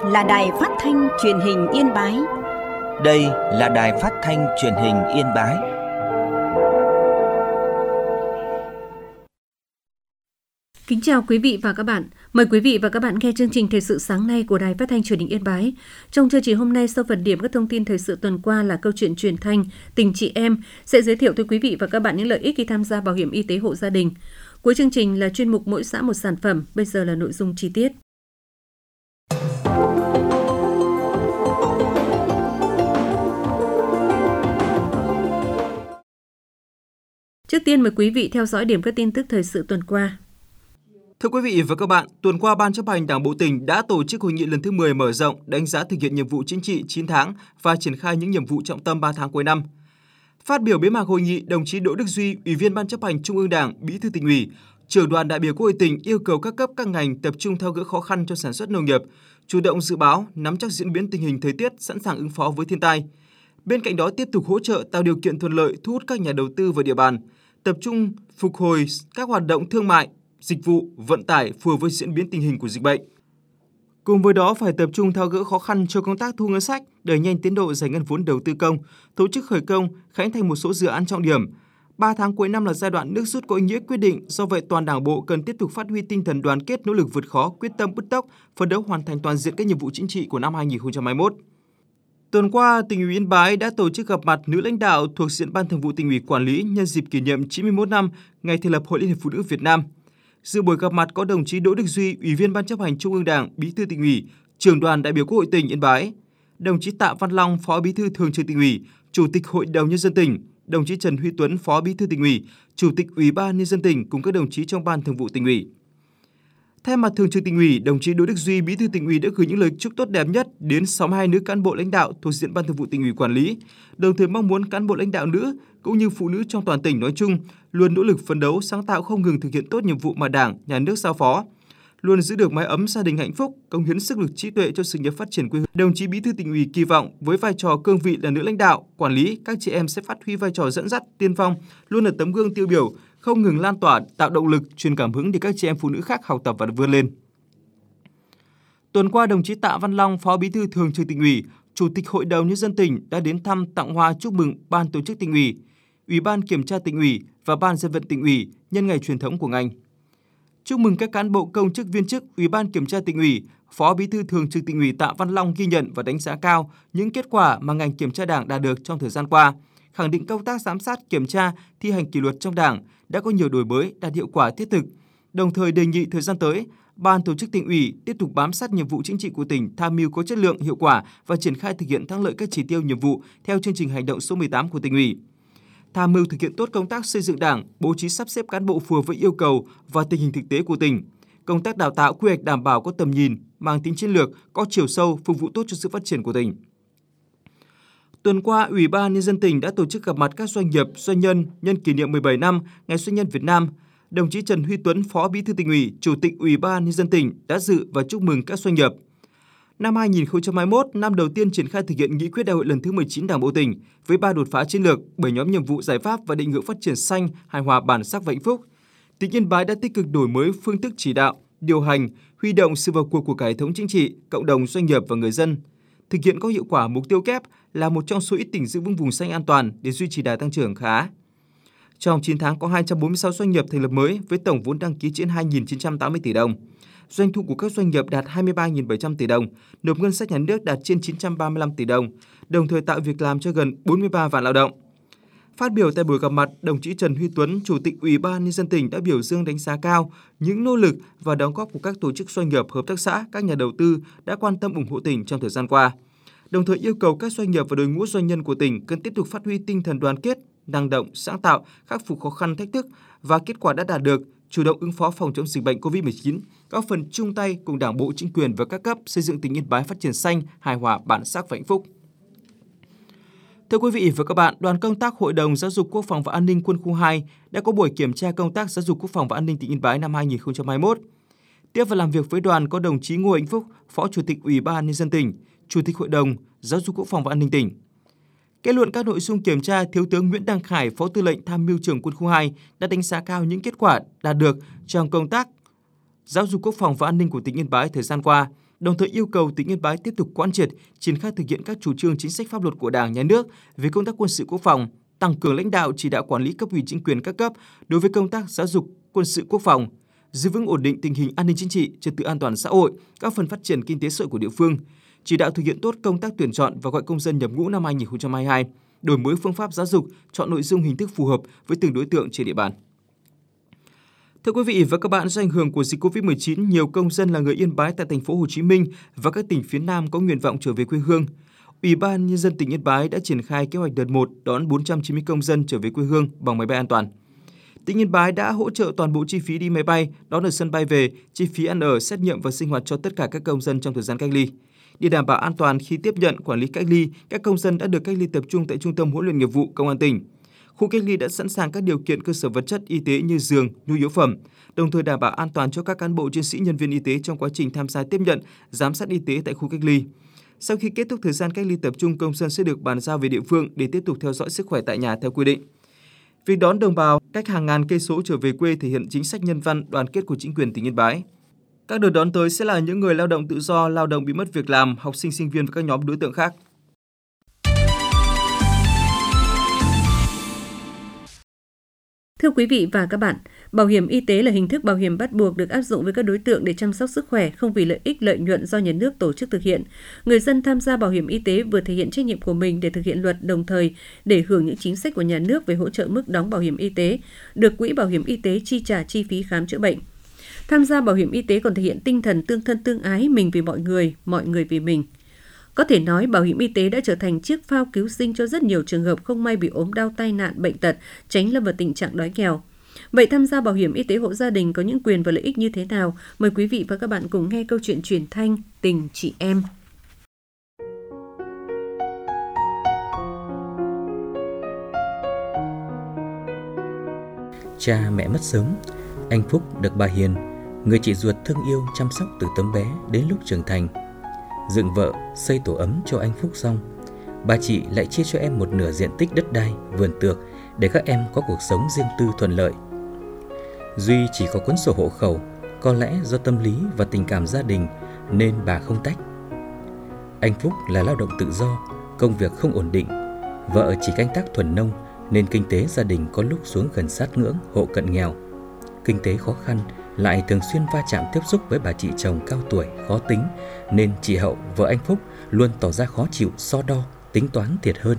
là Đài Phát thanh Truyền hình Yên Bái. Đây là Đài Phát thanh Truyền hình Yên Bái. Kính chào quý vị và các bạn. Mời quý vị và các bạn nghe chương trình Thời sự sáng nay của Đài Phát thanh Truyền hình Yên Bái. Trong chương trình hôm nay, sau phần điểm các thông tin thời sự tuần qua là câu chuyện truyền thanh, tình chị em, sẽ giới thiệu tới quý vị và các bạn những lợi ích khi tham gia bảo hiểm y tế hộ gia đình. Cuối chương trình là chuyên mục Mỗi xã một sản phẩm. Bây giờ là nội dung chi tiết. Trước tiên mời quý vị theo dõi điểm các tin tức thời sự tuần qua. Thưa quý vị và các bạn, tuần qua Ban chấp hành Đảng bộ tỉnh đã tổ chức hội nghị lần thứ 10 mở rộng đánh giá thực hiện nhiệm vụ chính trị 9 tháng và triển khai những nhiệm vụ trọng tâm 3 tháng cuối năm. Phát biểu bế mạc hội nghị, đồng chí Đỗ Đức Duy, Ủy viên Ban chấp hành Trung ương Đảng, Bí thư Tỉnh ủy, Trưởng đoàn đại biểu Quốc hội tỉnh yêu cầu các cấp các ngành tập trung tháo gỡ khó khăn cho sản xuất nông nghiệp, chủ động dự báo, nắm chắc diễn biến tình hình thời tiết, sẵn sàng ứng phó với thiên tai. Bên cạnh đó tiếp tục hỗ trợ tạo điều kiện thuận lợi thu hút các nhà đầu tư vào địa bàn, tập trung phục hồi các hoạt động thương mại, dịch vụ, vận tải phù hợp với diễn biến tình hình của dịch bệnh. Cùng với đó phải tập trung tháo gỡ khó khăn cho công tác thu ngân sách, đẩy nhanh tiến độ giải ngân vốn đầu tư công, tổ chức khởi công, khánh thành một số dự án trọng điểm. 3 tháng cuối năm là giai đoạn nước rút có ý nghĩa quyết định, do vậy toàn Đảng bộ cần tiếp tục phát huy tinh thần đoàn kết, nỗ lực vượt khó, quyết tâm bứt tốc, phấn đấu hoàn thành toàn diện các nhiệm vụ chính trị của năm 2021. Tuần qua, Tỉnh ủy Yên Bái đã tổ chức gặp mặt nữ lãnh đạo thuộc diện Ban Thường vụ Tỉnh ủy quản lý nhân dịp kỷ niệm 91 năm ngày thành lập Hội Liên hiệp Phụ nữ Việt Nam. Dự buổi gặp mặt có đồng chí Đỗ Đức Duy, Ủy viên Ban chấp hành Trung ương Đảng, Bí thư Tỉnh ủy, Trưởng đoàn đại biểu Quốc hội tỉnh Yên Bái, đồng chí Tạ Văn Long, Phó Bí thư Thường trực Tỉnh ủy, Chủ tịch Hội đồng Nhân dân tỉnh, đồng chí Trần Huy Tuấn, Phó Bí thư Tỉnh ủy, Chủ tịch Ủy ban Nhân dân tỉnh cùng các đồng chí trong Ban Thường vụ Tỉnh ủy. Thay mặt Thường trực Tỉnh ủy, đồng chí Đỗ Đức Duy, Bí thư Tỉnh ủy đã gửi những lời chúc tốt đẹp nhất đến 62 nữ cán bộ lãnh đạo thuộc diện Ban Thường vụ Tỉnh ủy quản lý, đồng thời mong muốn cán bộ lãnh đạo nữ cũng như phụ nữ trong toàn tỉnh nói chung luôn nỗ lực phấn đấu, sáng tạo, không ngừng thực hiện tốt nhiệm vụ mà Đảng, Nhà nước giao phó, luôn giữ được mái ấm gia đình hạnh phúc, cống hiến sức lực trí tuệ cho sự nghiệp phát triển quê hương. Đồng chí Bí thư Tỉnh ủy kỳ vọng với vai trò cương vị là nữ lãnh đạo, quản lý, các chị em sẽ phát huy vai trò dẫn dắt, tiên phong, luôn là tấm gương tiêu biểu, không ngừng lan tỏa, tạo động lực, truyền cảm hứng để các chị em phụ nữ khác học tập và vươn lên. Tuần qua, đồng chí Tạ Văn Long, Phó Bí thư Thường trực Tỉnh ủy, Chủ tịch Hội đồng Nhân dân tỉnh đã đến thăm, tặng hoa chúc mừng Ban Tổ chức Tỉnh ủy, Ủy ban Kiểm tra Tỉnh ủy và Ban Dân vận Tỉnh ủy nhân ngày truyền thống của ngành. Chúc mừng các cán bộ công chức viên chức Ủy ban Kiểm tra Tỉnh ủy, Phó Bí thư Thường trực Tỉnh ủy Tạ Văn Long ghi nhận và đánh giá cao những kết quả mà ngành kiểm tra Đảng đạt được trong thời gian qua, khẳng định công tác giám sát, kiểm tra, thi hành kỷ luật trong Đảng đã có nhiều đổi mới, đạt hiệu quả thiết thực. Đồng thời đề nghị thời gian tới, Ban Tổ chức Tỉnh ủy tiếp tục bám sát nhiệm vụ chính trị của tỉnh, tham mưu có chất lượng, hiệu quả và triển khai thực hiện thắng lợi các chỉ tiêu nhiệm vụ theo chương trình hành động số 18 của Tỉnh ủy. Tham mưu thực hiện tốt công tác xây dựng Đảng, bố trí sắp xếp cán bộ phù hợp với yêu cầu và tình hình thực tế của tỉnh. Công tác đào tạo quy hoạch đảm bảo có tầm nhìn, mang tính chiến lược, có chiều sâu, phục vụ tốt cho sự phát triển của tỉnh. Tuần qua, Ủy ban Nhân dân tỉnh đã tổ chức gặp mặt các doanh nghiệp, doanh nhân nhân kỷ niệm 17 năm Ngày Doanh nhân Việt Nam. Đồng chí Trần Huy Tuấn, Phó Bí thư Tỉnh ủy, Chủ tịch Ủy ban Nhân dân tỉnh đã dự và chúc mừng các doanh nghiệp. Năm 2021, năm đầu tiên triển khai thực hiện nghị quyết đại hội lần thứ 19 Đảng bộ tỉnh với 3 đột phá chiến lược, 7 nhóm nhiệm vụ giải pháp và định hướng phát triển xanh, hài hòa, bản sắc và hạnh phúc. Tỉnh Yên Bái đã tích cực đổi mới phương thức chỉ đạo, điều hành, huy động sự vào cuộc của cả hệ thống chính trị, cộng đồng, doanh nghiệp và người dân. Thực hiện có hiệu quả mục tiêu kép là một trong số ít tỉnh giữ vững vùng xanh an toàn để duy trì đà tăng trưởng khá. Trong 9 tháng có 246 doanh nghiệp thành lập mới với tổng vốn đăng ký trên 2.980 tỷ đồng. Doanh thu của các doanh nghiệp đạt 23.700 tỷ đồng, nộp ngân sách nhà nước đạt trên 935 tỷ đồng, đồng thời tạo việc làm cho gần 43 vạn lao động. Phát biểu tại buổi gặp mặt, đồng chí Trần Huy Tuấn, Chủ tịch Ủy ban Nhân dân tỉnh đã biểu dương đánh giá cao những nỗ lực và đóng góp của các tổ chức doanh nghiệp, hợp tác xã, các nhà đầu tư đã quan tâm ủng hộ tỉnh trong thời gian qua. Đồng thời yêu cầu các doanh nghiệp và đội ngũ doanh nhân của tỉnh cần tiếp tục phát huy tinh thần đoàn kết, năng động, sáng tạo, khắc phục khó khăn thách thức và kết quả đã đạt được, chủ động ứng phó phòng chống dịch bệnh COVID-19, góp phần chung tay cùng Đảng bộ, chính quyền và các cấp xây dựng tỉnh Yên Bái phát triển xanh, hài hòa, bản sắc và hạnh phúc. Thưa quý vị và các bạn, đoàn công tác Hội đồng Giáo dục Quốc phòng và An ninh Quân khu 2 đã có buổi kiểm tra công tác giáo dục quốc phòng và an ninh tỉnh Yên Bái năm 2021. Tiếp và làm việc với đoàn có đồng chí Ngô Hạnh Phúc, Phó Chủ tịch Ủy ban Nhân dân tỉnh, Chủ tịch Hội đồng Giáo dục Quốc phòng và An ninh tỉnh. Kết luận các nội dung kiểm tra, Thiếu tướng Nguyễn Đăng Khải, Phó Tư lệnh Tham mưu trưởng Quân khu 2 đã đánh giá cao những kết quả đạt được trong công tác giáo dục quốc phòng và an ninh của tỉnh Yên Bái thời gian qua, đồng thời yêu cầu tỉnh Yên Bái tiếp tục quán triệt, triển khai thực hiện các chủ trương chính sách pháp luật của Đảng, Nhà nước về công tác quân sự quốc phòng, tăng cường lãnh đạo chỉ đạo quản lý cấp ủy chính quyền các cấp đối với công tác giáo dục, quân sự quốc phòng, giữ vững ổn định tình hình an ninh chính trị, trật tự an toàn xã hội, các phần phát triển kinh tế xã hội của địa phương, chỉ đạo thực hiện tốt công tác tuyển chọn và gọi công dân nhập ngũ năm 2022, đổi mới phương pháp giáo dục, chọn nội dung hình thức phù hợp với từng đối tượng trên địa bàn. Thưa quý vị và các bạn, do ảnh hưởng của dịch Covid-19, nhiều công dân là người Yên Bái tại thành phố Hồ Chí Minh và các tỉnh phía Nam có nguyện vọng trở về quê hương. Ủy ban Nhân dân tỉnh Yên Bái đã triển khai kế hoạch đợt 1 đón 490 công dân trở về quê hương bằng máy bay an toàn. Tỉnh Yên Bái đã hỗ trợ toàn bộ chi phí đi máy bay, đón ở sân bay về, chi phí ăn ở, xét nghiệm và sinh hoạt cho tất cả các công dân trong thời gian cách ly. Để đảm bảo an toàn khi tiếp nhận, quản lý cách ly, các công dân đã được cách ly tập trung tại Trung tâm huấn luyện nghiệp vụ Công an tỉnh. Khu cách ly đã sẵn sàng các điều kiện cơ sở vật chất y tế như giường, nhu yếu phẩm, đồng thời đảm bảo an toàn cho các cán bộ chiến sĩ nhân viên y tế trong quá trình tham gia tiếp nhận, giám sát y tế tại khu cách ly. Sau khi kết thúc thời gian cách ly tập trung, công dân sẽ được bàn giao về địa phương để tiếp tục theo dõi sức khỏe tại nhà theo quy định. Việc đón đồng bào cách hàng ngàn cây số trở về quê thể hiện chính sách nhân văn, đoàn kết của chính quyền tỉnh Yên Bái. Các đợt đón tới sẽ là những người lao động tự do, lao động bị mất việc làm, học sinh, sinh viên và các nhóm đối tượng khác. Thưa quý vị và các bạn, bảo hiểm y tế là hình thức bảo hiểm bắt buộc được áp dụng với các đối tượng để chăm sóc sức khỏe không vì lợi ích lợi nhuận do nhà nước tổ chức thực hiện. Người dân tham gia bảo hiểm y tế vừa thể hiện trách nhiệm của mình để thực hiện luật, đồng thời để hưởng những chính sách của nhà nước về hỗ trợ mức đóng bảo hiểm y tế, được Quỹ Bảo hiểm y tế chi trả chi phí khám chữa bệnh. Tham gia bảo hiểm y tế còn thể hiện tinh thần tương thân tương ái, mình vì mọi người vì mình. Có thể nói, bảo hiểm y tế đã trở thành chiếc phao cứu sinh cho rất nhiều trường hợp không may bị ốm đau, tai nạn, bệnh tật, tránh lâm vào tình trạng đói nghèo. Vậy tham gia bảo hiểm y tế hộ gia đình có những quyền và lợi ích như thế nào? Mời quý vị và các bạn cùng nghe câu chuyện truyền thanh Tình Chị Em. Cha mẹ mất sớm, anh Phúc được bà Hiền, người chị ruột thương yêu chăm sóc từ tấm bé đến lúc trưởng thành. Dựng vợ, xây tổ ấm cho anh Phúc xong, bà chị lại chia cho em một nửa diện tích đất đai, vườn tược để các em có cuộc sống riêng tư thuận lợi. Duy chỉ có cuốn sổ hộ khẩu, có lẽ do tâm lý và tình cảm gia đình nên bà không tách. Anh Phúc là lao động tự do, công việc không ổn định, vợ chỉ canh tác thuần nông nên kinh tế gia đình có lúc xuống gần sát ngưỡng hộ cận nghèo. Kinh tế khó khăn, lại thường xuyên va chạm tiếp xúc với bà chị chồng cao tuổi, khó tính, nên chị Hậu, vợ anh Phúc, luôn tỏ ra khó chịu, so đo, tính toán thiệt hơn.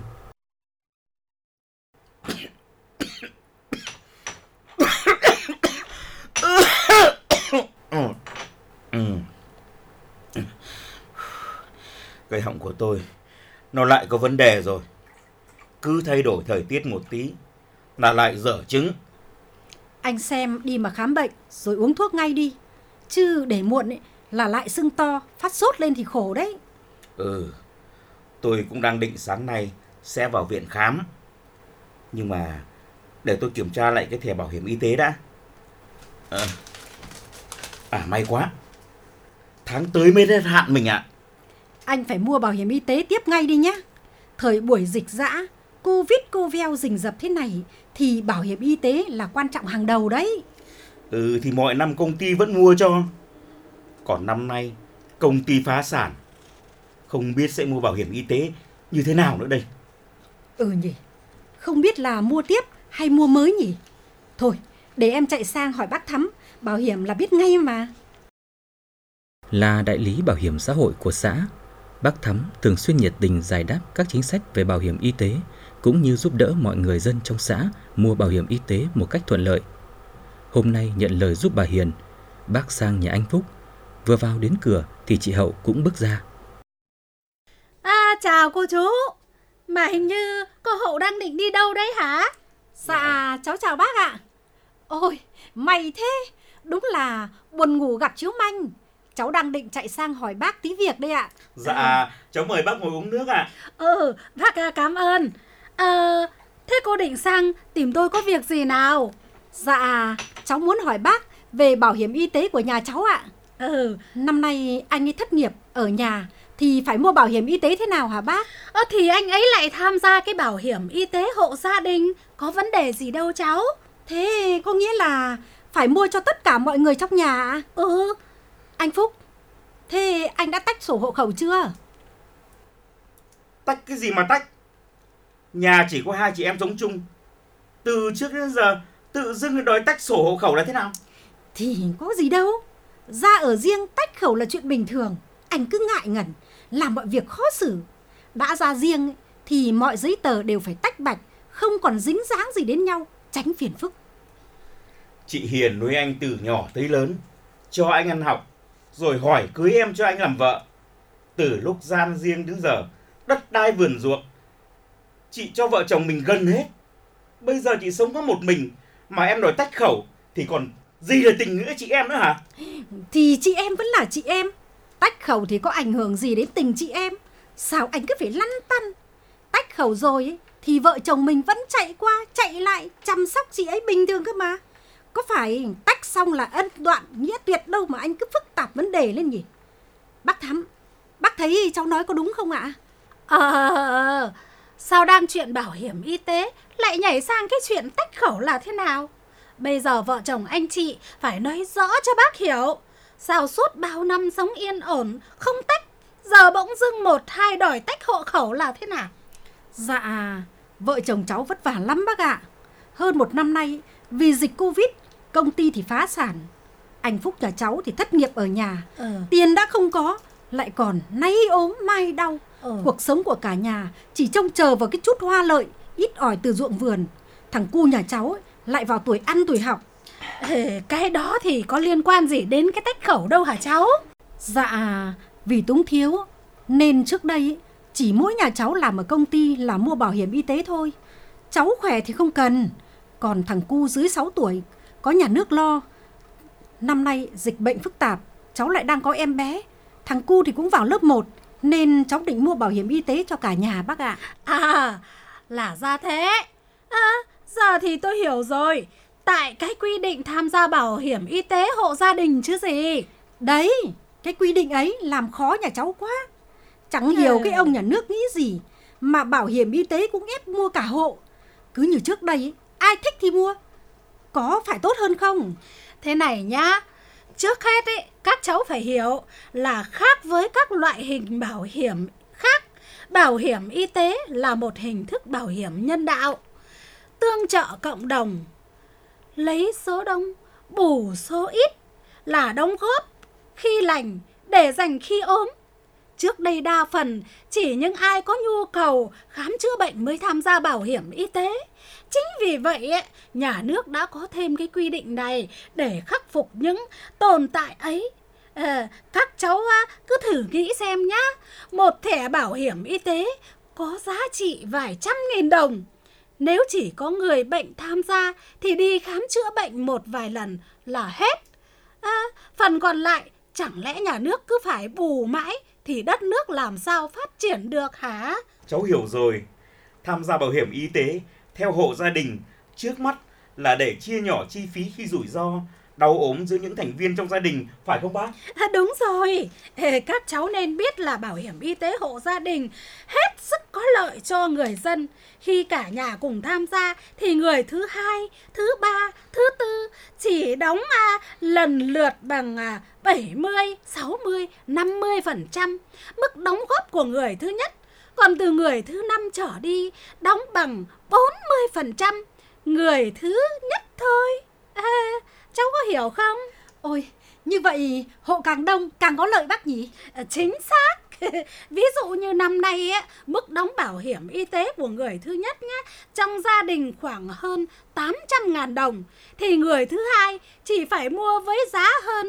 Cái họng của tôi nó lại có vấn đề rồi. Cứ thay đổi thời tiết một tí là lại dở chứng. Anh xem đi mà khám bệnh rồi uống thuốc ngay đi. Chứ để muộn ấy, là lại sưng to, phát sốt lên thì khổ đấy. Tôi cũng đang định sáng nay sẽ vào viện khám. Nhưng mà để tôi kiểm tra lại cái thẻ bảo hiểm y tế đã. May quá, tháng tới mới hết hạn mình ạ. Anh phải mua bảo hiểm y tế tiếp ngay đi nhé. Thời buổi dịch dã, Covid cô veo rình rập thế này thì bảo hiểm y tế là quan trọng hàng đầu đấy. Thì mọi năm công ty vẫn mua cho. Còn năm nay công ty phá sản, không biết sẽ mua bảo hiểm y tế như thế nào nữa đây. Nhỉ, không biết là mua tiếp hay mua mới nhỉ. Thôi, để em chạy sang hỏi bác Thắm, bảo hiểm là biết ngay mà. Là đại lý bảo hiểm xã hội của xã, bác Thắm thường xuyên nhiệt tình giải đáp các chính sách về bảo hiểm y tế, cũng như giúp đỡ mọi người dân trong xã mua bảo hiểm y tế một cách thuận lợi. Hôm nay nhận lời giúp bà Hiền, bác sang nhà anh Phúc. Vừa vào đến cửa thì chị Hậu cũng bước ra. Chào cô chú. Mà hình như cô Hậu đang định đi đâu đấy hả? Dạ, cháu chào bác ạ. Ôi, may thế. Đúng là buồn ngủ gặp chiếu manh. Cháu đang định chạy sang hỏi bác tí việc đây ạ. Dạ, cháu mời bác ngồi uống nước ạ. Bác cảm ơn. Thế cô định sang tìm tôi có việc gì nào? Dạ, cháu muốn hỏi bác về bảo hiểm y tế của nhà cháu ạ. Năm nay anh ấy thất nghiệp ở nhà thì phải mua bảo hiểm y tế thế nào hả bác? Thì anh ấy lại tham gia cái bảo hiểm y tế hộ gia đình, có vấn đề gì đâu cháu. Thế có nghĩa là phải mua cho tất cả mọi người trong nhà ạ? Anh Phúc, Thế anh đã tách sổ hộ khẩu chưa? Tách cái gì mà tách? Nhà chỉ có 2 chị em sống chung. Từ trước đến giờ tự dưng đòi tách sổ hộ khẩu là thế nào? Thì có gì đâu. Ra ở riêng tách khẩu là chuyện bình thường. Anh cứ ngại ngần, làm mọi việc khó xử. Đã ra riêng thì mọi giấy tờ đều phải tách bạch, không còn dính dáng gì đến nhau, tránh phiền phức. Chị Hiền nuôi anh từ nhỏ tới lớn, cho anh ăn học, rồi hỏi cưới em cho anh làm vợ. Từ lúc gian riêng đến giờ, đất đai vườn ruộng, chị cho vợ chồng mình gần hết. Bây giờ chị sống có một mình, mà em đòi tách khẩu, thì còn gì là tình nghĩa chị em nữa hả? Thì chị em vẫn là chị em. Tách khẩu thì có ảnh hưởng gì đến tình chị em? Sao anh cứ phải lăn tăn? Tách khẩu rồi ấy, thì vợ chồng mình vẫn chạy qua chạy lại chăm sóc chị ấy bình thường cơ mà. Có phải tách xong là ân đoạn nghĩa tuyệt đâu mà anh cứ phức tạp vấn đề lên nhỉ? Bác Thắm, bác thấy cháu nói có đúng không ạ? Sao đang chuyện bảo hiểm y tế lại nhảy sang cái chuyện tách khẩu là thế nào? Bây giờ vợ chồng anh chị phải nói rõ cho bác hiểu. Sao suốt bao năm sống yên ổn không tách, giờ bỗng dưng 1-2 đòi tách hộ khẩu là thế nào? Dạ, vợ chồng cháu vất vả lắm bác ạ. Hơn 1 năm nay, vì dịch Covid, công ty thì phá sản. Anh Phúc nhà cháu thì thất nghiệp ở nhà. Tiền đã không có, lại còn nay ốm mai đau. Cuộc sống của cả nhà chỉ trông chờ vào cái chút hoa lợi ít ỏi từ ruộng vườn. Thằng cu nhà cháu ấy, lại vào tuổi ăn tuổi học. Cái đó thì có liên quan gì đến cái tách khẩu đâu hả cháu? Dạ, vì túng thiếu nên trước đây ấy, chỉ mỗi nhà cháu làm ở công ty là mua bảo hiểm y tế thôi. Cháu khỏe thì không cần. Còn thằng cu dưới 6 tuổi có nhà nước lo. Năm nay dịch bệnh phức tạp, cháu lại đang có em bé. Thằng cu thì cũng vào lớp 1, nên cháu định mua bảo hiểm y tế cho cả nhà bác ạ. Là ra thế. Giờ thì tôi hiểu rồi. Tại cái quy định tham gia bảo hiểm y tế hộ gia đình chứ gì. Đấy, cái quy định ấy làm khó nhà cháu quá. Chẳng hiểu cái ông nhà nước nghĩ gì mà bảo hiểm y tế cũng ép mua cả hộ. Cứ như trước đây ấy, ai thích thì mua. Có phải tốt hơn không? Thế này nhá, trước hết ấy, các cháu phải hiểu là khác với các loại hình bảo hiểm khác. Bảo hiểm y tế là một hình thức bảo hiểm nhân đạo, tương trợ cộng đồng, lấy số đông bù số ít, là đóng góp khi lành để dành khi ốm. Trước đây đa phần chỉ những ai có nhu cầu khám chữa bệnh mới tham gia bảo hiểm y tế. Chính vì vậy nhà nước đã có thêm cái quy định này để khắc phục những tồn tại ấy. Các cháu cứ thử nghĩ xem nhá, một thẻ bảo hiểm y tế có giá trị vài trăm nghìn đồng. Nếu chỉ có người bệnh tham gia thì đi khám chữa bệnh một vài lần là hết. Phần còn lại chẳng lẽ nhà nước cứ phải bù mãi thì đất nước làm sao phát triển được hả? Cháu hiểu rồi. Tham gia bảo hiểm y tế theo hộ gia đình trước mắt là để chia nhỏ chi phí khi rủi ro, đau ốm giữa những thành viên trong gia đình, phải không bác? Đúng rồi. Các cháu nên biết là bảo hiểm y tế hộ gia đình hết sức có lợi cho người dân. Khi cả nhà cùng tham gia thì người thứ 2, thứ 3, thứ 4 chỉ đóng lần lượt bằng 70, 60, 50% mức đóng góp của người thứ nhất. Còn từ người thứ 5 trở đi đóng bằng 40% người thứ nhất thôi. Cháu có hiểu không? Ôi, như vậy hộ càng đông càng có lợi bác nhỉ? Chính xác. Ví dụ như năm nay mức đóng bảo hiểm y tế của người thứ nhất trong gia đình khoảng hơn 800.000 đồng, thì người thứ hai chỉ phải mua với giá hơn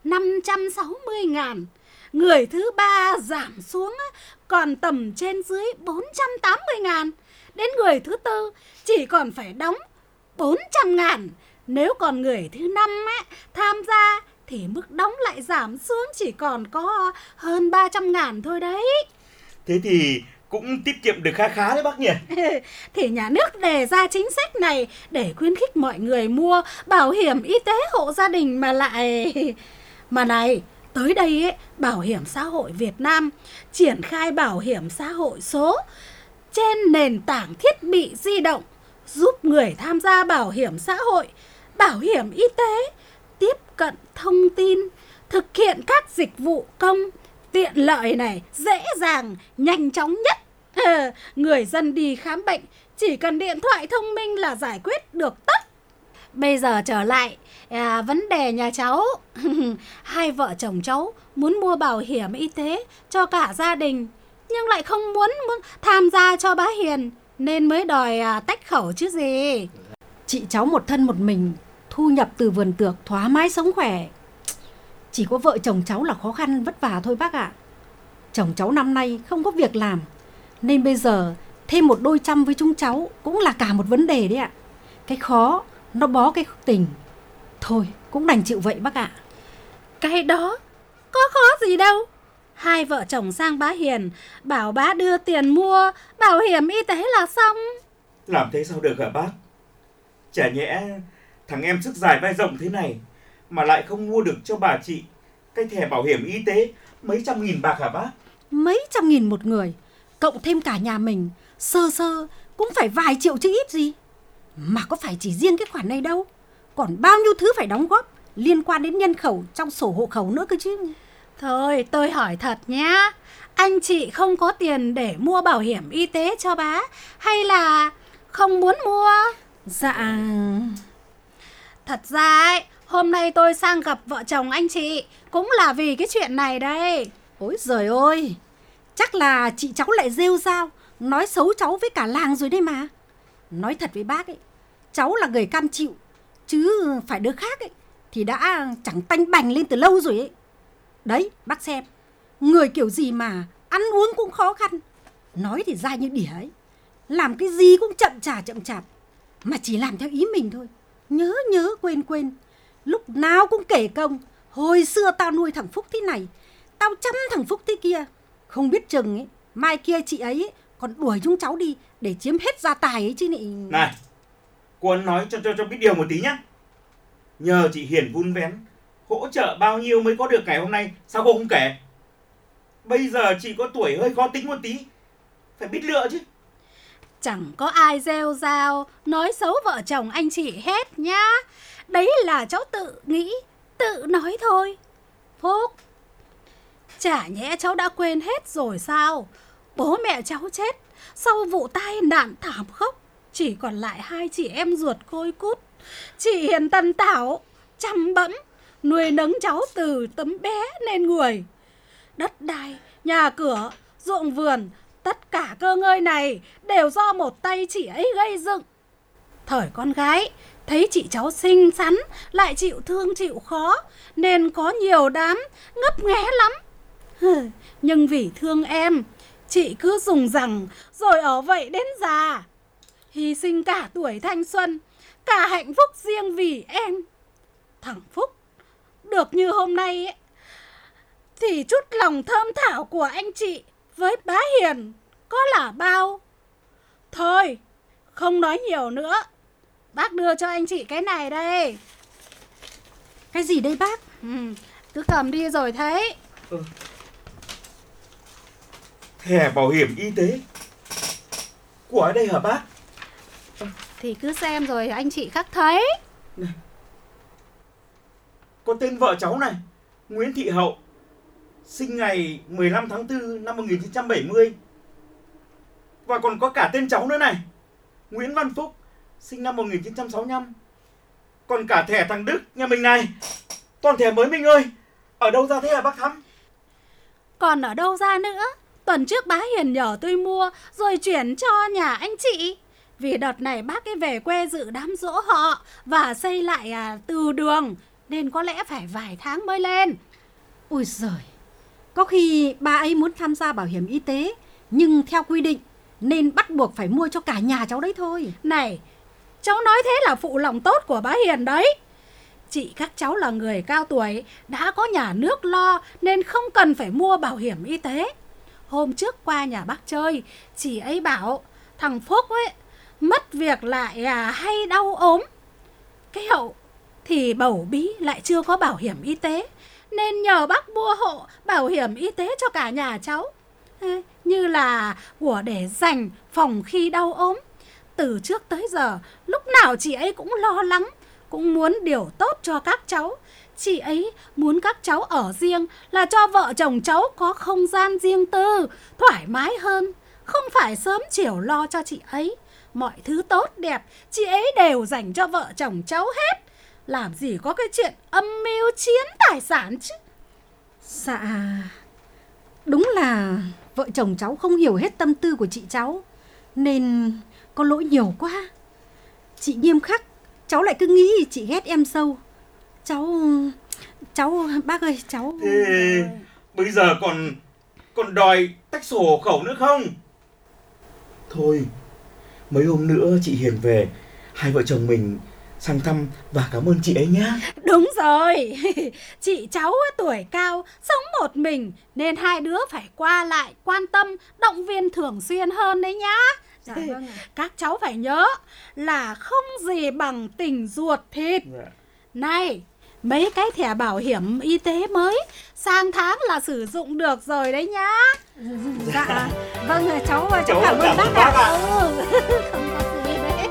560.000. Người thứ ba giảm xuống còn tầm trên dưới 480.000. Đến người thứ tư chỉ còn phải đóng 400.000. Nếu còn người thứ 5 tham gia thì mức đóng lại giảm xuống chỉ còn có hơn 300.000 thôi đấy. Thế thì cũng tiết kiệm được khá khá đấy bác nhỉ? Thì nhà nước đề ra chính sách này để khuyến khích mọi người mua bảo hiểm y tế hộ gia đình mà lại... Mà này, tới đây Bảo hiểm xã hội Việt Nam triển khai bảo hiểm xã hội số trên nền tảng thiết bị di động, giúp người tham gia bảo hiểm xã hội, bảo hiểm y tế tiếp cận thông tin, thực hiện các dịch vụ công tiện lợi này, dễ dàng, nhanh chóng nhất. Người dân đi khám bệnh chỉ cần điện thoại thông minh là giải quyết được tất. Bây giờ trở lại vấn đề nhà cháu. Hai vợ chồng cháu muốn mua bảo hiểm y tế cho cả gia đình, nhưng lại không muốn tham gia cho bá Hiền, nên mới đòi tách khẩu chứ gì. Chị cháu một thân một mình, thu nhập từ vườn tược, thoải mái sống khỏe. Chỉ có vợ chồng cháu là khó khăn vất vả thôi bác ạ. Chồng cháu năm nay không có việc làm, nên bây giờ thêm một đôi trăm với chúng cháu cũng là cả một vấn đề đấy ạ. Cái khó nó bó cái tình. Thôi cũng đành chịu vậy bác ạ. Cái đó có khó gì đâu. Hai vợ chồng sang bá Hiền, bảo bá đưa tiền mua bảo hiểm y tế là xong. Làm thế sao được hả bác? Chả nhẽ thằng em sức dài vai rộng thế này mà lại không mua được cho bà chị cái thẻ bảo hiểm y tế mấy trăm nghìn bạc hả bác? Mấy trăm nghìn một người, cộng thêm cả nhà mình, sơ sơ cũng phải vài triệu chứ ít gì. Mà có phải chỉ riêng cái khoản này đâu, còn bao nhiêu thứ phải đóng góp liên quan đến nhân khẩu trong sổ hộ khẩu nữa cơ chứ. Thôi tôi hỏi thật nhá, anh chị không có tiền để mua bảo hiểm y tế cho bá, hay là không muốn mua? Dạ, thật ra ấy, hôm nay tôi sang gặp vợ chồng anh chị cũng là vì cái chuyện này đây. ôi giời ơi, chắc là chị cháu lại rêu rao nói xấu cháu với cả làng rồi đấy mà. Nói thật với bác ấy, cháu là người cam chịu, chứ phải đứa khác ấy thì đã chẳng tanh bành lên từ lâu rồi ấy. Đấy bác xem, người kiểu gì mà ăn uống cũng khó khăn, nói thì dai như đỉa ấy, làm cái gì cũng chậm chạp, mà chỉ làm theo ý mình thôi, nhớ quên, lúc nào cũng kể công. Hồi xưa tao nuôi thằng Phúc thế này, tao chăm thằng Phúc thế kia, không biết chừng ấy mai kia chị ấy còn đuổi chúng cháu đi để chiếm hết gia tài ấy chứ nị. Này, cô Ấn nói cho biết điều một tí nhá. Nhờ chị Hiền vun vén hỗ trợ bao nhiêu mới có được ngày hôm nay, sao cô không kể? Bây giờ chị có tuổi hơi khó tính một tí, phải biết lựa chứ. Chẳng có ai rêu rao nói xấu vợ chồng anh chị hết nhá. Đấy là cháu tự nghĩ, tự nói thôi. Phúc, chả nhẽ cháu đã quên hết rồi sao? Bố mẹ cháu chết sau vụ tai nạn thảm khốc, chỉ còn lại hai chị em ruột côi cút. Chị Hiền tần tảo, chăm bẵm, nuôi nấng cháu từ tấm bé nên người. Đất đai, nhà cửa, ruộng vườn, tất cả cơ ngơi này đều do một tay chị ấy gây dựng. Thời con gái, thấy chị cháu xinh xắn, lại chịu thương chịu khó, nên có nhiều đám ngấp nghé lắm. Nhưng vì thương em, chị cứ dùng rằng rồi ở vậy đến già, hy sinh cả tuổi thanh xuân, cả hạnh phúc riêng vì em. Thằng Phúc được như hôm nay ấy, thì chút lòng thơm thảo của anh chị với bá Hiền có là bao. Thôi, không nói nhiều nữa, bác đưa cho anh chị cái này đây. Cái gì đây bác? Cứ cầm đi rồi thấy. Thẻ bảo hiểm y tế của ai đây hả bác? Thì cứ xem rồi anh chị khắc thấy. Này, có tên vợ cháu này, Nguyễn Thị Hậu, sinh ngày 15 tháng 4 năm 1970. Và còn có cả tên cháu nữa này, Nguyễn Văn Phúc, sinh năm 1965. Còn cả thẻ thằng Đức nhà mình này, toàn thẻ mới mình ơi. Ở đâu ra thế hả bác Thắm? Còn ở đâu ra nữa? Tuần trước bá Hiền nhờ tôi mua rồi chuyển cho nhà anh chị. Vì đợt này bác ấy về quê dự đám giỗ họ và xây lại từ đường, nên có lẽ phải vài tháng mới lên. Ôi giời, có khi bà ấy muốn tham gia bảo hiểm y tế, nhưng theo quy định nên bắt buộc phải mua cho cả nhà cháu đấy thôi. Này, cháu nói thế là phụ lòng tốt của bá Hiền đấy. Chị các cháu là người cao tuổi, đã có nhà nước lo nên không cần phải mua bảo hiểm y tế. Hôm trước qua nhà bác chơi, chị ấy bảo thằng Phúc ấy mất việc lại hay đau ốm. Cái Hậu thì bầu bí lại chưa có bảo hiểm y tế, nên nhờ bác mua hộ bảo hiểm y tế cho cả nhà cháu, như là của để dành phòng khi đau ốm. Từ trước tới giờ lúc nào chị ấy cũng lo lắng, cũng muốn điều tốt cho các cháu. Chị ấy muốn các cháu ở riêng là cho vợ chồng cháu có không gian riêng tư, thoải mái hơn. Không phải sớm chiều lo cho chị ấy. Mọi thứ tốt đẹp chị ấy đều dành cho vợ chồng cháu hết. Làm gì có cái chuyện âm mưu chiếm tài sản chứ. Dạ, đúng là vợ chồng cháu không hiểu hết tâm tư của chị cháu, nên có lỗi nhiều quá. Chị nghiêm khắc, cháu lại cứ nghĩ chị ghét em sâu. Cháu, bác ơi, cháu... Thế bây giờ còn đòi tách sổ hộ khẩu nữa không? Thôi, mấy hôm nữa chị Hiền về, hai vợ chồng mình sang thăm và cảm ơn chị ấy nhé. Đúng rồi, chị cháu tuổi cao, sống một mình nên hai đứa phải qua lại quan tâm, động viên thường xuyên hơn đấy nhá. Dạ vâng ạ. Các cháu phải nhớ là không gì bằng tình ruột thịt. Này, mấy cái thẻ bảo hiểm y tế mới sang tháng là sử dụng được rồi đấy nhá. Dạ, vâng, cháu Cháu cảm ơn bác ạ. ạ. Không có gì đấy.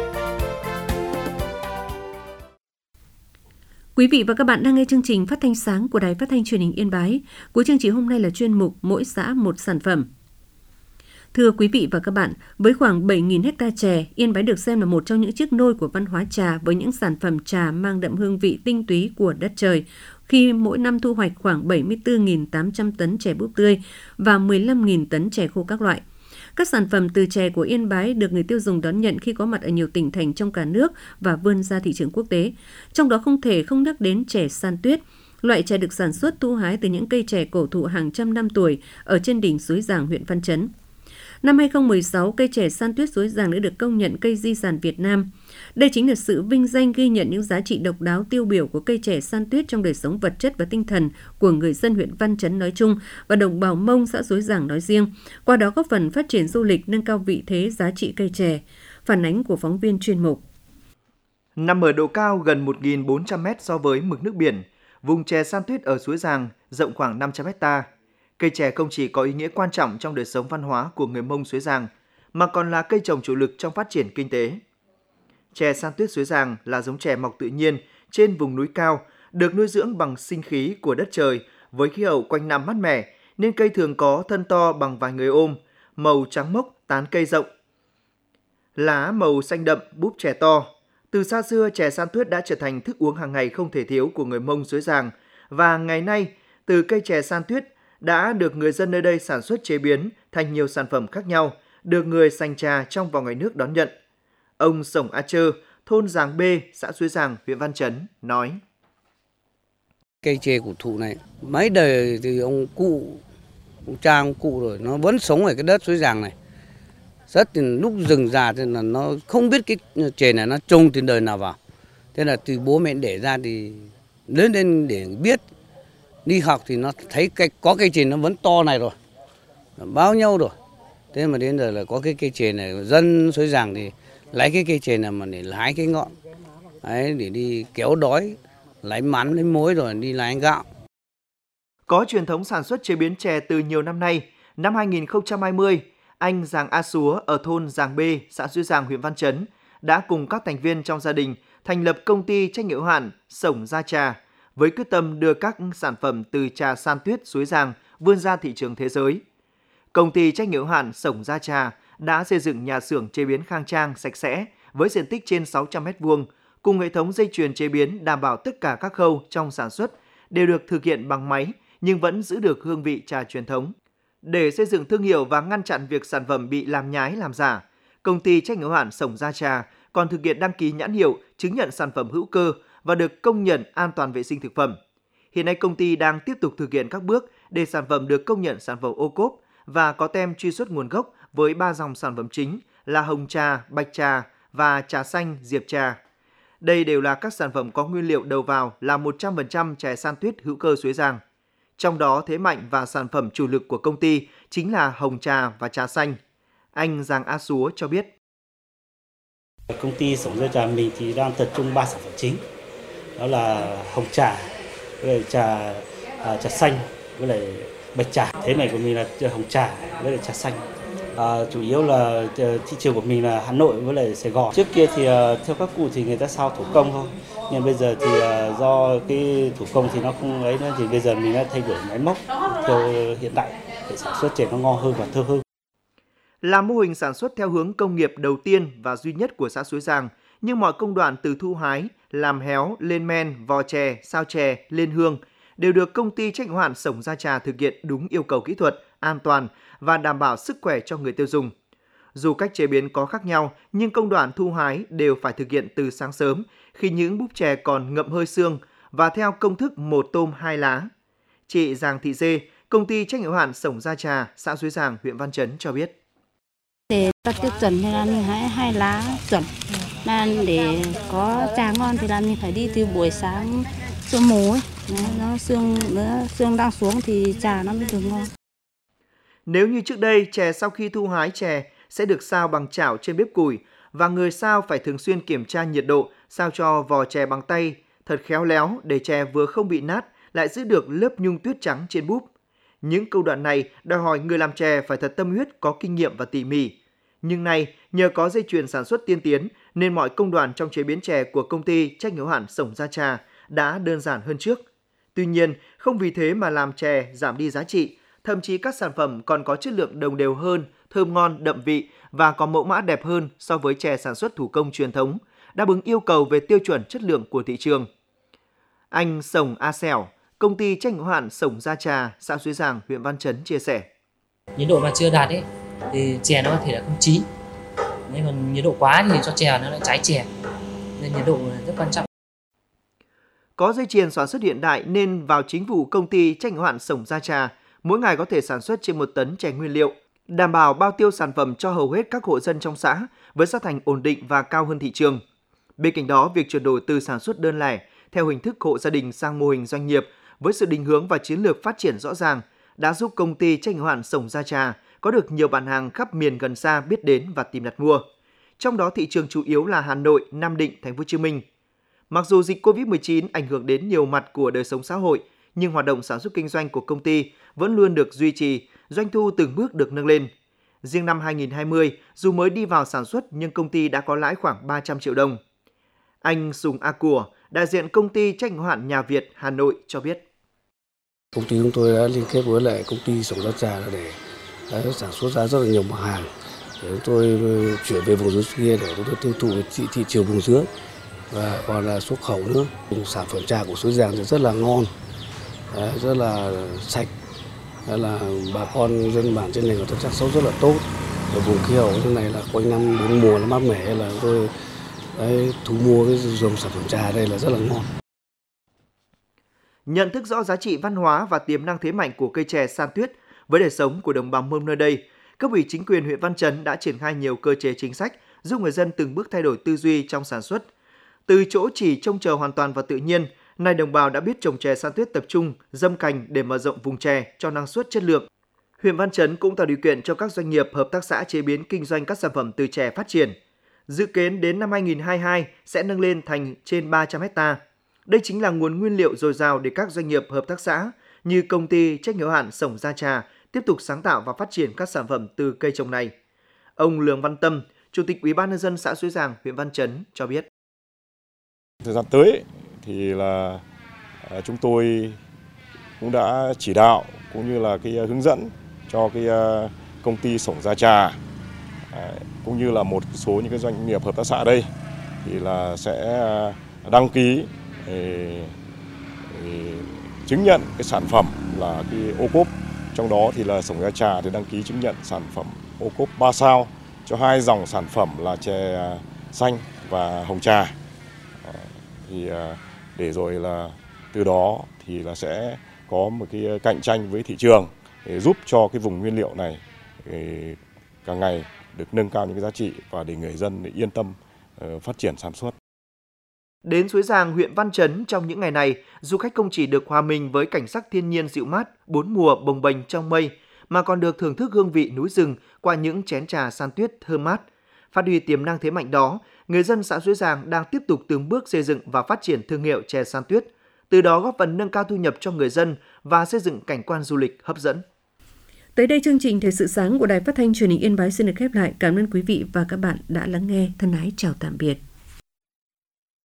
Quý vị và các bạn đang nghe chương trình phát thanh sáng của Đài Phát thanh Truyền hình Yên Bái. Cuối chương trình hôm nay là chuyên mục Mỗi xã một sản phẩm. Thưa quý vị và các bạn, với khoảng 7.000 ha chè, Yên Bái được xem là một trong những chiếc nôi của văn hóa trà với những sản phẩm trà mang đậm hương vị tinh túy của đất trời, khi mỗi năm thu hoạch khoảng 74.800 tấn chè búp tươi và 15.000 tấn chè khô các loại. Các sản phẩm từ chè của Yên Bái được người tiêu dùng đón nhận khi có mặt ở nhiều tỉnh thành trong cả nước và vươn ra thị trường quốc tế. Trong đó không thể không nhắc đến chè san tuyết. Loại chè được sản xuất thu hái từ những cây chè cổ thụ hàng trăm năm tuổi ở trên đỉnh Suối Giàng, huyện Văn Chấn. Năm 2016, cây chè san tuyết Suối Giàng đã được công nhận cây di sản Việt Nam. Đây chính là sự vinh danh ghi nhận những giá trị độc đáo tiêu biểu của cây chè san tuyết trong đời sống vật chất và tinh thần của người dân huyện Văn Chấn nói chung và đồng bào Mông xã Suối Giàng nói riêng, qua đó góp phần phát triển du lịch, nâng cao vị thế giá trị cây chè. Phản ánh của phóng viên chuyên mục. Nằm ở độ cao gần 1.400 m so với mực nước biển, vùng chè san tuyết ở Suối Giàng rộng khoảng 500 ha. Cây chè không chỉ có ý nghĩa quan trọng trong đời sống văn hóa của người Mông Suối Giàng, mà còn là cây trồng chủ lực trong phát triển kinh tế. Chè san tuyết Suối Giàng là giống chè mọc tự nhiên trên vùng núi cao, được nuôi dưỡng bằng sinh khí của đất trời với khí hậu quanh năm mát mẻ, nên cây thường có thân to bằng vài người ôm, màu trắng mốc, tán cây rộng. Lá màu xanh đậm, búp chè to. Từ xa xưa, chè san tuyết đã trở thành thức uống hàng ngày không thể thiếu của người Mông Suối Giàng, và ngày nay, từ cây chè san tuyết đã được người dân nơi đây sản xuất chế biến thành nhiều sản phẩm khác nhau, được người sành trà trong và ngoài nước đón nhận. Ông Sổng A Chơ, thôn Giàng B, xã Suối Giàng, huyện Văn Chấn nói: Cây chè cổ thụ này mấy đời thì ông cha ông cụ rồi, nó vẫn sống ở cái đất Suối Giàng này. Rất thì lúc rừng già thì là nó không biết cái chè này nó trồng từ đời nào vào. Thế là từ bố mẹ để ra thì lớn lên để biết. Đi học thì nó thấy có cây chè nó vẫn to này rồi, bao nhiêu rồi. Thế mà đến giờ là có cái cây chè này, dân Suối Giàng thì lấy cái cây chè này mà để hái cái ngọn, đấy, để đi kéo đói, lấy mắn, lấy muối rồi đi lấy gạo. Có truyền thống sản xuất chế biến chè từ nhiều năm nay. Năm 2020, anh Giàng A Súa ở thôn Giàng B, xã Suối Giàng, huyện Văn Chấn đã cùng các thành viên trong gia đình thành lập công ty trách nhiệm hữu hạn Sổng Gia Trà với quyết tâm đưa các sản phẩm từ trà san tuyết Suối Giàng vươn ra thị trường thế giới. Công ty trách nhiệm hữu hạn Sổng Gia Trà đã xây dựng nhà xưởng chế biến khang trang, sạch sẽ với diện tích trên 600 m2, cùng hệ thống dây chuyền chế biến đảm bảo tất cả các khâu trong sản xuất đều được thực hiện bằng máy nhưng vẫn giữ được hương vị trà truyền thống. Để xây dựng thương hiệu và ngăn chặn việc sản phẩm bị làm nhái, làm giả, công ty trách nhiệm hữu hạn Sổng Gia Trà còn thực hiện đăng ký nhãn hiệu, chứng nhận sản phẩm hữu cơ và được công nhận an toàn vệ sinh thực phẩm. Hiện nay công ty đang tiếp tục thực hiện các bước để sản phẩm được công nhận sản phẩm ô cốp và có tem truy xuất nguồn gốc với 3 dòng sản phẩm chính là hồng trà, bạch trà và trà xanh, diệp trà. Đây đều là các sản phẩm có nguyên liệu đầu vào là 100% chè san tuyết hữu cơ Suối Giàng. Trong đó thế mạnh và sản phẩm chủ lực của công ty chính là hồng trà và trà xanh. Anh Giàng A Súa cho biết. Công ty Sổng Gia Trà mình thì đang tập trung 3 sản phẩm chính. Đó là hồng trà, với lại trà xanh, với lại bạch trà. Thế mạnh của mình là hồng trà với lại trà xanh. Chủ yếu là thị trường của mình là Hà Nội với lại Sài Gòn. Trước kia thì theo các cụ thì người ta sao thủ công thôi. Nhưng bây giờ thì do cái thủ công thì nó không ấy nữa, thì bây giờ mình đã thay đổi máy móc theo hiện đại để sản xuất chè nó ngon hơn và thơm hơn. Là mô hình sản xuất theo hướng công nghiệp đầu tiên và duy nhất của xã Suối Giàng, nhưng mọi công đoạn từ thu hái, làm héo, lên men, vò chè, sao chè, lên hương đều được công ty trách nhiệm hữu hạn Sổng Gia Trà thực hiện đúng yêu cầu kỹ thuật, an toàn và đảm bảo sức khỏe cho người tiêu dùng. Dù cách chế biến có khác nhau, nhưng công đoạn thu hái đều phải thực hiện từ sáng sớm khi những búp chè còn ngậm hơi sương và theo công thức 1 tôm 2 lá. Chị Giàng Thị Dê, công ty trách nhiệm hữu hạn Sổng Gia Trà, xã Suối Giàng, huyện Văn Chấn cho biết. Để đạt tiêu chuẩn thì là mình hái 2 lá chuẩn. Nên để có trà ngon thì là mình phải đi từ buổi sáng sương mù ấy. Nó sương đang xuống thì trà nó mới được ngon. Nếu như trước đây, chè sau khi thu hái chè sẽ được sao bằng chảo trên bếp củi và người sao phải thường xuyên kiểm tra nhiệt độ sao cho vò chè bằng tay thật khéo léo để chè vừa không bị nát lại giữ được lớp nhung tuyết trắng trên búp. Những công đoạn này đòi hỏi người làm chè phải thật tâm huyết, có kinh nghiệm và tỉ mỉ. Nhưng nay, nhờ có dây chuyền sản xuất tiên tiến nên mọi công đoạn trong chế biến chè của công ty trách nhiệm hữu hạn Sổng Gia Trà đã đơn giản hơn trước. Tuy nhiên, không vì thế mà làm chè giảm đi giá trị, thậm chí các sản phẩm còn có chất lượng đồng đều hơn, thơm ngon, đậm vị và có mẫu mã đẹp hơn so với chè sản xuất thủ công truyền thống, đáp ứng yêu cầu về tiêu chuẩn chất lượng của thị trường. Anh Sổng A Sẻo, công ty trách nhiệm hữu hạn Sổng Gia Trà, xã Suối Giàng, huyện Văn Chấn chia sẻ. Nhiệt độ mà chưa đạt ấy thì chè nó có thể là không chín. Nhưng mà nhiệt độ quá thì cho chè nó lại cháy chè. Nên nhiệt độ rất quan trọng. Có dây chuyền sản xuất hiện đại nên vào chính vụ công ty trách nhiệm hữu hạn Sổng Gia Trà, mỗi ngày có thể sản xuất trên 1 tấn chè nguyên liệu, đảm bảo bao tiêu sản phẩm cho hầu hết các hộ dân trong xã với giá thành ổn định và cao hơn thị trường. Bên cạnh đó, việc chuyển đổi từ sản xuất đơn lẻ theo hình thức hộ gia đình sang mô hình doanh nghiệp với sự định hướng và chiến lược phát triển rõ ràng đã giúp công ty trách nhiệm hữu hạn Sổng Gia Trà có được nhiều bạn hàng khắp miền gần xa biết đến và tìm đặt mua. Trong đó thị trường chủ yếu là Hà Nội, Nam Định, Thành phố Hồ Chí Minh. Mặc dù dịch Covid-19 ảnh hưởng đến nhiều mặt của đời sống xã hội, nhưng hoạt động sản xuất kinh doanh của công ty vẫn luôn được duy trì, doanh thu từng bước được nâng lên. Riêng năm 2020, dù mới đi vào sản xuất nhưng công ty đã có lãi khoảng 300 triệu đồng. Anh Sùng A Của, đại diện công ty trách nhiệm hữu hạn Nhà Việt, Hà Nội cho biết. Công ty chúng tôi đã liên kết với lại công ty Sổng Gia Trà để sản xuất ra rất là nhiều mặt hàng. Để chúng tôi chuyển về vùng dưới kia để chúng tôi tiêu thụ thị trường vùng dưới và còn là xuất khẩu nữa. Sản phẩm trà của Suối Giàng thì rất là ngon, rất là sạch, là bà con dân bản trên này có chăm sóc rất là tốt. Ở vùng khí hậu như này là quanh năm 4 mùa nó mát mẻ, là tôi thu mua cái dòng sản phẩm trà đây là rất là ngon. Nhận thức rõ giá trị văn hóa và tiềm năng thế mạnh của cây chè san tuyết với đời sống của đồng bào Mông nơi đây, cấp ủy chính quyền huyện Văn Chấn đã triển khai nhiều cơ chế chính sách giúp người dân từng bước thay đổi tư duy trong sản xuất. Từ chỗ chỉ trông chờ hoàn toàn vào tự nhiên, nay đồng bào đã biết trồng chè san tuyết tập trung, dâm cành để mở rộng vùng chè cho năng suất chất lượng. Huyện Văn Chấn cũng tạo điều kiện cho các doanh nghiệp, hợp tác xã chế biến kinh doanh các sản phẩm từ chè phát triển. Dự kiến đến năm 2022 sẽ nâng lên thành trên 300 ha. Đây chính là nguồn nguyên liệu dồi dào để các doanh nghiệp, hợp tác xã như công ty trách nhiệm hữu hạn Sổng Gia Trà tiếp tục sáng tạo và phát triển các sản phẩm từ cây trồng này. Ông Lương Văn Tâm, Chủ tịch Ủy ban nhân dân xã Suối Giàng, huyện Văn Chấn cho biết. Thời gian tới thì là chúng tôi cũng đã chỉ đạo cũng như là cái hướng dẫn cho cái công ty Sổng Gia Trà cũng như là một số những cái doanh nghiệp hợp tác xã ở đây thì là sẽ đăng ký chứng nhận cái sản phẩm là cái ô cốp. Trong đó thì là Sổng Gia Trà thì đăng ký chứng nhận sản phẩm ô cốp 3 sao cho 2 dòng sản phẩm là chè xanh và hồng trà. Thì để rồi là từ đó thì là sẽ có một cái cạnh tranh với thị trường để giúp cho cái vùng nguyên liệu này càng ngày được nâng cao những cái giá trị và để người dân yên tâm phát triển sản xuất. Đến Suối Giàng, huyện Văn Chấn trong những ngày này, du khách không chỉ được hòa mình với cảnh sắc thiên nhiên dịu mát, 4 mùa bồng bềnh trong mây, mà còn được thưởng thức hương vị núi rừng qua những chén trà san tuyết thơm mát. Phát huy tiềm năng thế mạnh đó, người dân xã Suối Giàng đang tiếp tục từng bước xây dựng và phát triển thương hiệu chè san tuyết, từ đó góp phần nâng cao thu nhập cho người dân và xây dựng cảnh quan du lịch hấp dẫn. Tới đây chương trình Thời sự sáng của Đài Phát thanh Truyền hình Yên Bái xin được khép lại. Cảm ơn quý vị và các bạn đã lắng nghe. Thân ái chào tạm biệt.